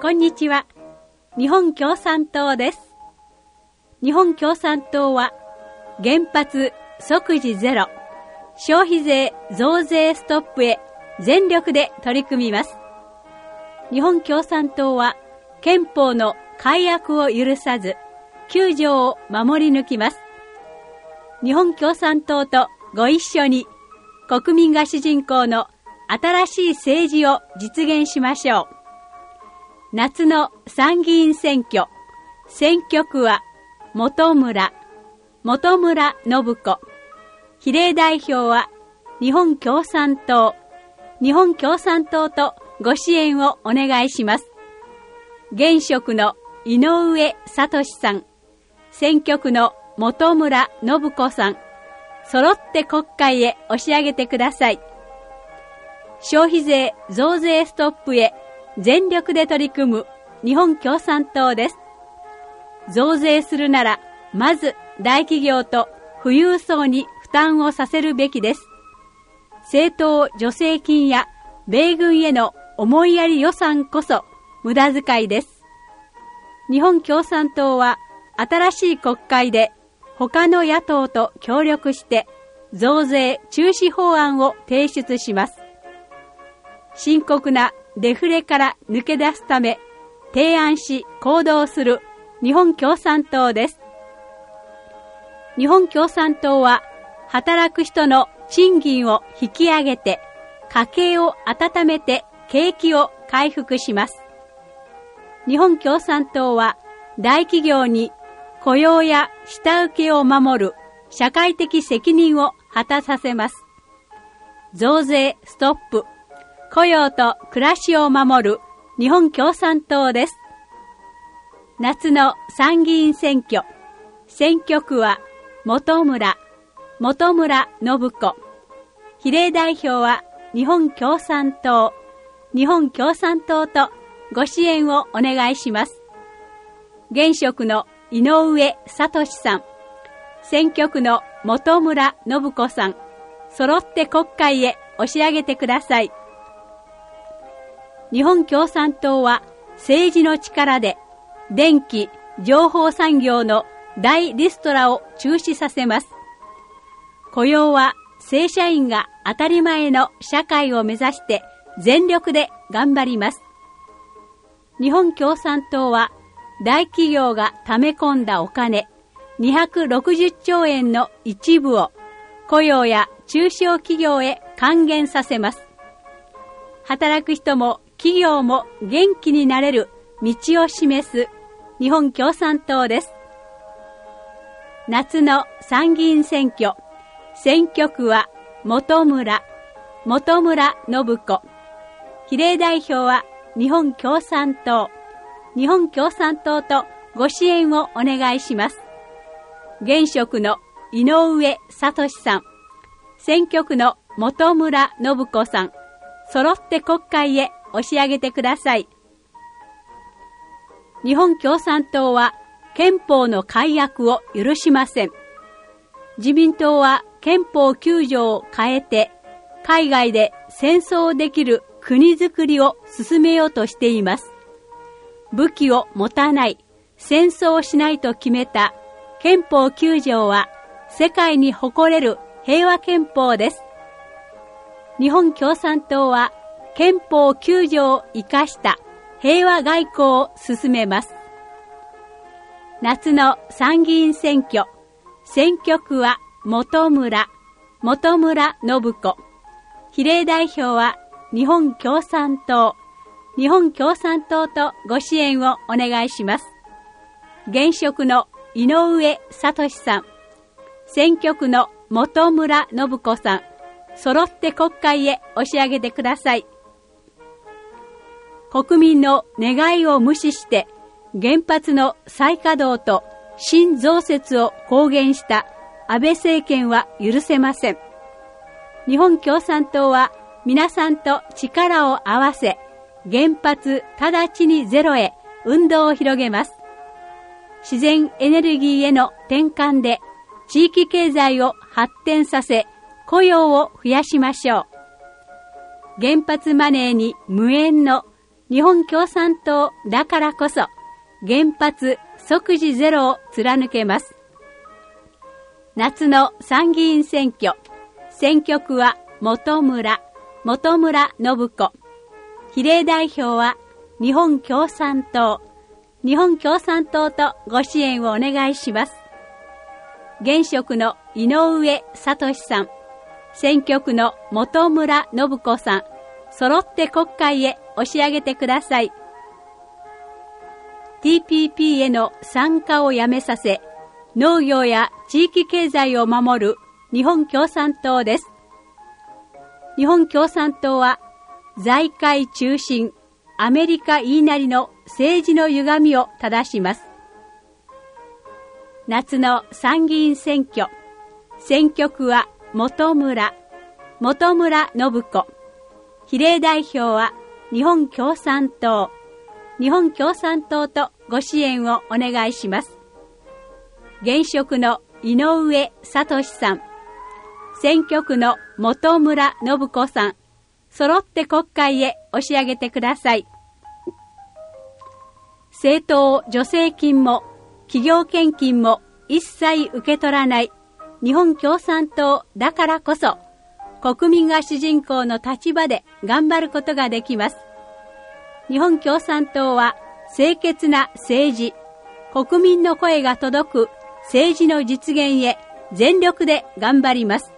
こんにちは。日本共産党です。日本共産党は原発即時ゼロ、消費税増税ストップへ全力で取り組みます。日本共産党は憲法の改悪を許さず9条を守り抜きます。日本共産党とご一緒に国民が主人公の新しい政治を実現しましょう。夏の参議院選挙、選挙区は本村信子。比例代表は日本共産党とご支援をお願いします。現職の井上聡さん、選挙区の本村信子さん、揃って国会へ押し上げてください。消費税増税ストップへ全力で取り組む日本共産党です。増税するなら、まず大企業と富裕層に負担をさせるべきです。政党助成金や米軍への思いやり予算こそ無駄遣いです。日本共産党は新しい国会で他の野党と協力して増税中止法案を提出します。深刻なデフレから抜け出すため提案し行動する日本共産党です。日本共産党は働く人の賃金を引き上げて家計を温めて景気を回復します。日本共産党は大企業に雇用や下請けを守る社会的責任を果たさせます。増税ストップ、雇用と暮らしを守る日本共産党です。夏の参議院選挙、選挙区は本村信子。比例代表は日本共産党とご支援をお願いします。現職の井上聡さん、選挙区の本村信子さん、揃って国会へ押し上げてください。日本共産党は政治の力で電気・情報産業の大リストラを中止させます。雇用は正社員が当たり前の社会を目指して全力で頑張ります。日本共産党は大企業が溜め込んだお金260兆円の一部を雇用や中小企業へ還元させます。働く人も企業も元気になれる道を示す日本共産党です。夏の参議院選挙、選挙区は本村信子。比例代表は日本共産党とご支援をお願いします。現職の井上聡さん、選挙区の本村信子さん、揃って国会へ押し上げてください。日本共産党は憲法の改悪を許しません。自民党は憲法9条を変えて海外で戦争できる国づくりを進めようとしています。武器を持たない、戦争をしないと決めた憲法9条は世界に誇れる平和憲法です。日本共産党は憲法9条を生かした平和外交を進めます。夏の参議院選挙、選挙区は本村信子。比例代表は日本共産党とご支援をお願いします。現職の井上聡さん、選挙区の本村信子さん、揃って国会へ押し上げてください。国民の願いを無視して原発の再稼働と新増設を公言した安倍政権は許せません。日本共産党は皆さんと力を合わせ原発直ちにゼロへ運動を広げます。自然エネルギーへの転換で地域経済を発展させ雇用を増やしましょう。原発マネーに無縁の日本共産党だからこそ原発即時ゼロを貫けます。夏の参議院選挙、選挙区は本村信子。比例代表は日本共産党とご支援をお願いします。現職の井上聡さん、選挙区の本村信子さん、揃って国会へ押し上げてください。TPP への参加をやめさせ、農業や地域経済を守る日本共産党です。日本共産党は財界中心、アメリカ言いなりの政治の歪みを正します。夏の参議院選挙、選挙区は本村信子。比例代表は日本共産党とご支援をお願いします。現職の井上聡さん、選挙区の本村信子さん、揃って国会へ押し上げてください。政党助成金も企業献金も一切受け取らない日本共産党だからこそ、国民が主人公の立場で頑張ることができます。日本共産党は清潔な政治、国民の声が届く政治の実現へ全力で頑張ります。